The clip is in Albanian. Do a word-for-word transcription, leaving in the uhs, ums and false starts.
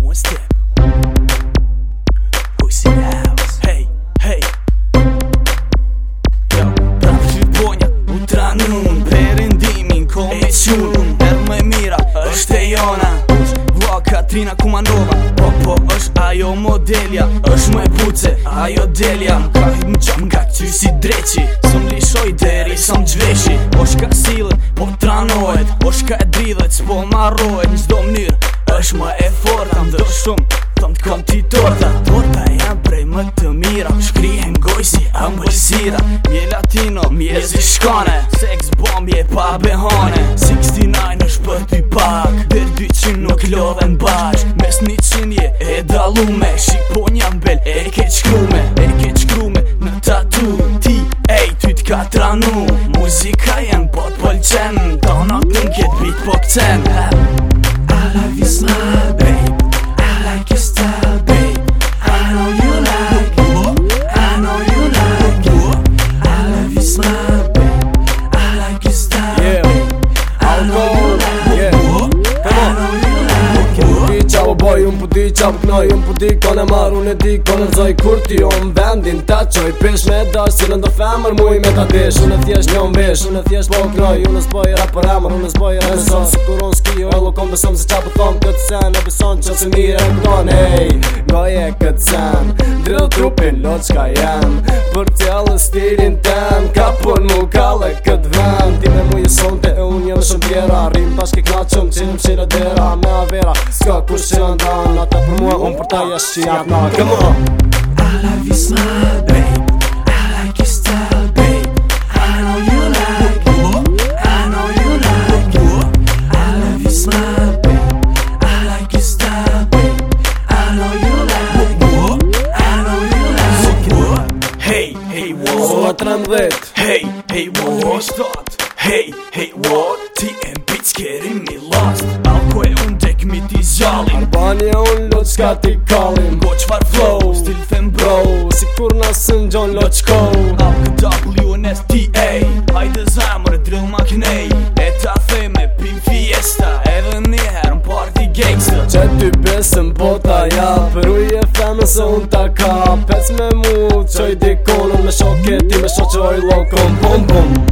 one step. Pussy house. Hey, hey. Yo, prap shqiponja u tranun Perëndimin ko me qun Erë më mira është e jona Vla Katrina Kumanova Po po është ajo modelja është më e buce ajo delja M'ka hit m'gjam nga ty si dreqi Sëm lishoj deri sëm gjveshi Po shka silën po tranohet Po shka e dridhet s'po marrohet N'çdo mënyrë është më e forta M'do shumë thëm t'kom ti torta Torta jam prej më të mira Shkrihen goj si ambëlsira Mje latino, mje zishkane Sex bombje pa behane Sixty nine është për ty pak Der dy qin nuk lodhen bash Mes një qinje e dalume Shqiponja mbel e ke qkrume E ke qkrume në tatu Ti, ej, ty t'ka tranu Muzika jem po t'polqen Ta ona të n'ket bit po këcen I love you smile, babe I like your style, babe I know you like it I know you like it I love you smile, babe I like your style, babe I know you like it I know you like it Unë pu di qa po boj, unë pu di qa po knoj Unë pu di kone marr, unë e di kone zoj Kur ti jo më vendin ta qoj Pesh me dash, si në ndo femër muj me ta desh Unë e thjesht një mbesh, unë e thjesht po knoj Unë s'boj rap për emër, unë s'boj rap për son Si kur unë s'ki jo, ello kom besom se qa po thom Këtë sen e beson që se mire e këton Ej, goje këtë sen Drill trupin, lo qka jem Për t'jallë stilin tem Ka pun mu kalle këtë vend Ti me mu jeson te e unë jem shumë tjera Rim bashke knaqëm, qinim shira dera Me avera, s'ka kush që ndan Ata për mua, unë për ta jash që jap na Come on I love you smile, babe I like your style, babe I know you like it I know you like it I love you smile, babe I like your style, babe I know you like it I know you like it Hey, hey, what? Zona trembet Hey, hey, what? Hey, hey, what? Ti e bitch getting me lost Alko e unë tek mi ti zjallim Albania unë lo qka ti kallim Go qfar flow, still them bro Si kur nasën gjon lo qko A K W N S T A Hajde zamër, drill maknej E ta theme pim fiesta Edhe njëherë në party gangsta Që ty besëm po ta jap Për uje femën se unë ta ka Pec me mu qoj dikonon Me shoket ti me shoqoj lokon Pum pum